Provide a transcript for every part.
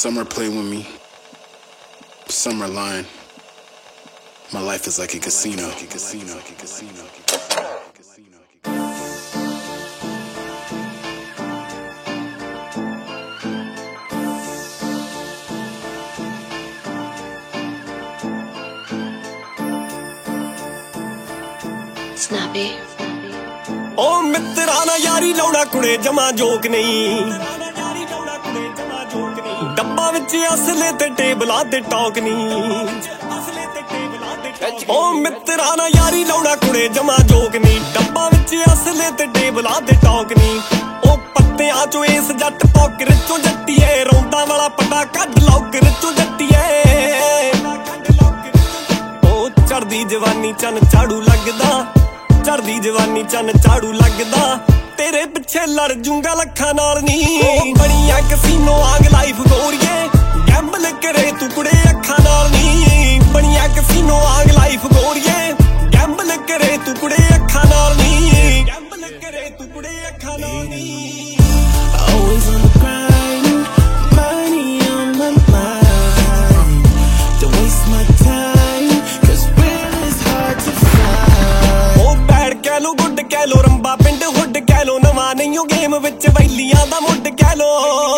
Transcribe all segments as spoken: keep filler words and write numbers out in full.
Some are playing with me, some are lying. My life is like a casino. Like a casino. Like a casino. Snappy. ओ मित्रा ना यारी लाउना कुड़े जमा joke नहीं डब्बा विच असले ते टेबलां ते टॉक नहीं ओ मित्रा ना यारी लाउना कुड़े जमा जोक नहीं डब्बा विच असले ते टेबलां ते टॉक नहीं ओ पत्तियां चो इस जट पॉकर चो जट्टीए रौंदा वाला पटा कढ लौकर चो जट्टीए ओ चढ़दी जवानी चन झाड़ू लगदा चढ़दी जवानी चन झाड़ू लगदा तेरे पिछे लड़ जूंगा लखा नाल नी बनिया कसीनो आग लाइफ गोरिए गैंबल करे तू कुड़े अखा नाल नी बनिया कसीनो आग लाइफ गोरिए गैंबल करे तू कुड़े अखा नाल नी गैंबल करे तू कुड़े अखा नाल नी Always on the grind, money on my mind. Don't waste my time, cause real is hard to find. ओ बैड कह लो गुड कह लो रंबा पिंड हुड कह लो नवा नहीं हो गेम विच वैलियां दा मुड कह लो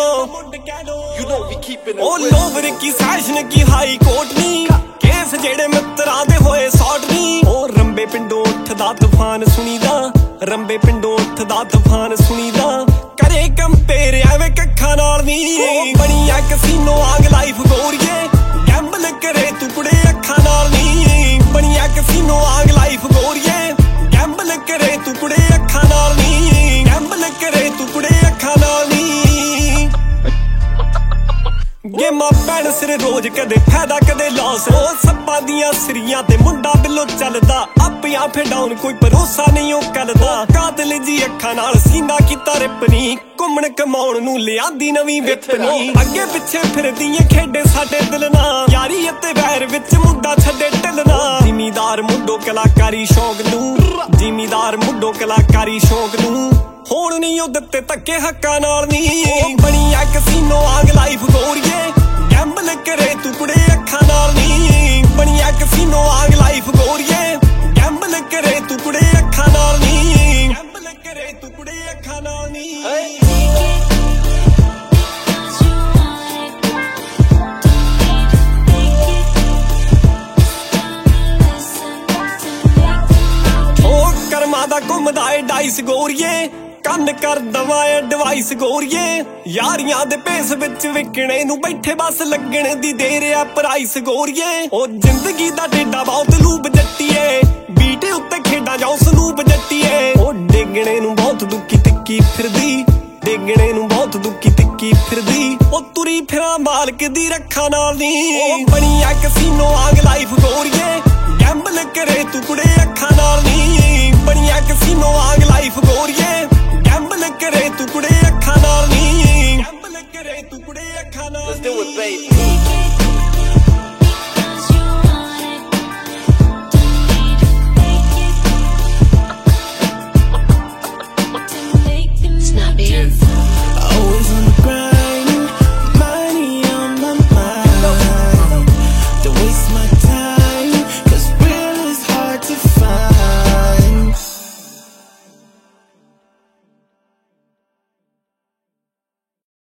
ओ लोवर की सैशन की हाई कोर्ट नी केस जेड़े मित्तरां दे होए सॉर्ट नी ओ रंबे पिंडों उठदा तूफान सुनीदा रंबे पिंडों उठदा तूफान सुनीदा करे कंपेयर एवें कखा नाल नी बनिया कसीनो आग लाइफ गोरिए गैंबल करे तू कुड़े अखा नाल नी बनिया कसीनो आग लाइफ गोरिए गैंबल करे तू कुड़े अखा नाल नी गैंबल करे तू कुड़े अखा नाल नी गेमां पैण सिर रोज कदे फायदा कदे लॉस ओ सप्पां दियां सिरियां ते मुंडा बिलो चलदा अप या फिर डाउन कोई भरोसा नहीं ओ करदा कातिल जी अखा नाल सीना कीता रिपनी घुम्मण कमाउण नूं लिआंदी नवीं विपनी अगे पिछे फिरदीए खेडे साडे दिल नाल यारी अते वैर विच मुंडा छड्डे ढलना जिमीदार मुंडो कलाकारी शौक नूं जिमीदार मुंडो कलाकारी शौक नूं होण नहीं ओ दित्ते धक्के हक्कां नाल नी बनिया कसीनो आग लाइफ गोरिए गैंबल करे तू कुड़े अखा नाल नी बनिया कसीनो आग लाइफ गोरिए गैंबल करे तू कुड़े अखा नाल नी गैंबल करे तू कुड़े अखा नाल नी ओ कर्मा दा घुमदा ए डाइस गोरिए ਕੰਨ ਕਰ ਦਵਾ ਐਡਵਾਈਸ ਗੋਰੀਏ ਯਾਰੀਆਂ ਦੇ ਭੇਸ ਵਿੱਚ ਵਿਕਣੇ ਨੂੰ ਬੈਠੇ ਬਸ ਲੱਗਣ ਦੀ ਦੇਰ ਆ ਪ੍ਰਾਈਸ ਗੋਰੀਏ ਉਹ ਜ਼ਿੰਦਗੀ ਦਾ ਡੇਡਾ ਬਹੁਤ ਲੂਬ ਜੱਟੀਏ ਬੀਟੇ ਉੱਤੇ ਖੇਡਾਂ ਜਾਂ ਉਸ ਨੂੰ ਬਜੱਟੀਏ ਉਹ ਡੇਗਣੇ ਨੂੰ ਬਹੁਤ ਦੁੱਕੀ ਤਿੱਕੀ ਫਿਰਦੀ ਡੇਗਣੇ ਨੂੰ ਬਹੁਤ ਦੁੱਕੀ ਤਿੱਕੀ ਫਿਰਦੀ ਉਹ ਤੁਰੀ ਫਿਰਾਂ ਮਾਲਕ ਦੀ ਰੱਖਾਂ ਨਾਲ ਨੀ ਬਣੀਆ ਕਸੀਨੋ ਆਗ ਲਾਈਫ ਗੋਰੀਏ ਗੈਂਬਲ ਕਰੇ ਤੂੰ ਕੁੜੇ ਅੱਖਾਂ ਨਾਲ ਨੀ ਬਣੀਆ ਕਸੀਨੋ ਆਗ ਲਾਈਫ ਗੋਰੀਏ ਗੈਂਬਲ ਕਰੇ ਤੂੰ ਕੁੜੇ ਅੱਖਾਂ ਨਾਲ ਨੀ ਗੈਂਬਲ ਕਰੇ ਤੂੰ ਕੁੜੇ ਅੱਖਾਂ ਨਾਲ ਨੀ